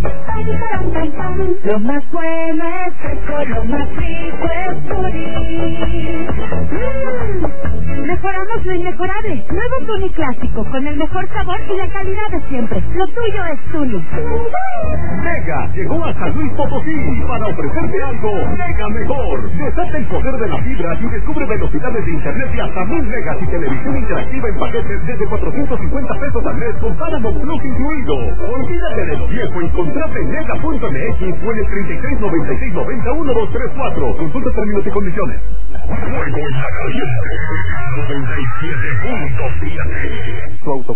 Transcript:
Lo más bueno es fresco, lo más rico es Tuni. Mejoramos lo inmejorable. Nuevo Tuni clásico, con el mejor sabor y la calidad de siempre. Lo tuyo es Tuni. Mega llegó a San Luis Potosí para ofrecerte algo mega mejor. Desata el poder de la fibra y descubre velocidades de internet de hasta 1000 megas y televisión interactiva en paquetes desde 450 pesos al mes con Paramount Plus incluido. Olvídate de lo viejo y contrate en mega.mx o en el 3396901234. Consulta términos y condiciones. Fuego en la caliente. 97.7.